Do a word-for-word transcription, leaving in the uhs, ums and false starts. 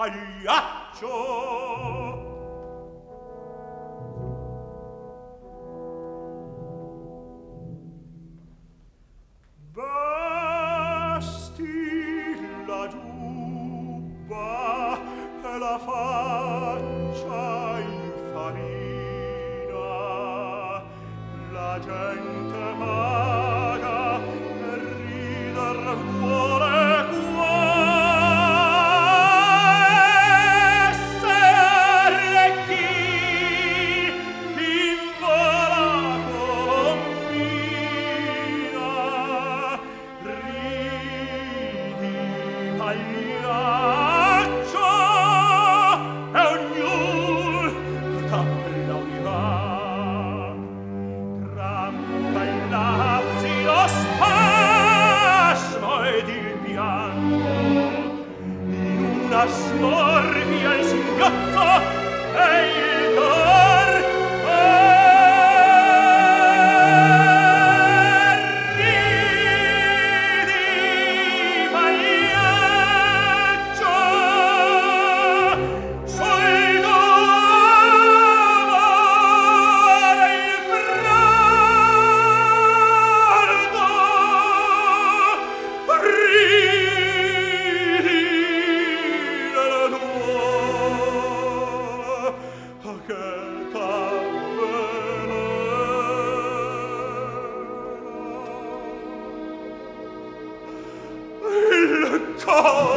pagliaccio. Vesti la giubba e la faccia in farina, la gente paga e rider vuole qua. Essere chi invola colombina, ridi pagliaccio e ognun t'applaudirà. Trampa il lazzi lo spasmo ed il pianto, in una smorbia il singhiozzo e il dolor. Ridi pagliaccio sul tuo amore infranto. Ridi nella tua che t'avvelena. Il cor